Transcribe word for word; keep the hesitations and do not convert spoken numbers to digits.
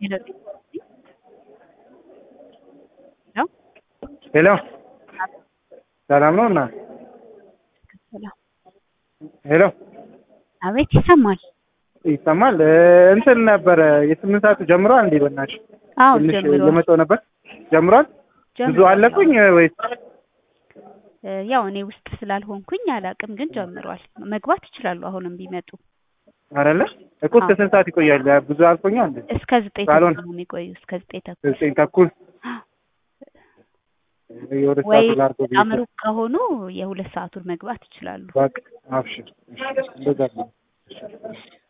Hello. Hello? ሄሎ ሰላም ነው እና Hello. ሄሎ አቤት ይሰማል። ይሰማል። እንትን ነበር የስምንት ሰዓቱ ጀምሯል እንዴ? በእናትሽ አዎ ትንሽ ጀምሯል። እየመጣሁ ነበር። ጀምሯል? ብዙ ጀምሯል። አለቁኝ ወይስ? ያው እኔ ውስጥ ስላልሆንኩኝ አላቅም፣ ግን ጀምሯል። መግባት ይችላሉ አሁንም ቢመጡ። አይደለ እኮ እስከ ስንት ሰዓት ይቆያል? ብዙ አልቆኛል እንዴ? እስከ ዘጠኝ ሳሎን ተኩል ነው የሚቆዩ። እስከ ዘጠኝ ተኩል ዘጠኝ ተኩል የወደ ወይ ሰዓት ላድርገው ብዬሽ በጣም ነው። ሩቅ ከሆኑ የሁለት ሰዓቱን መግባት ይችላሉ። በቃ አብሽር። እንደዛ ነው።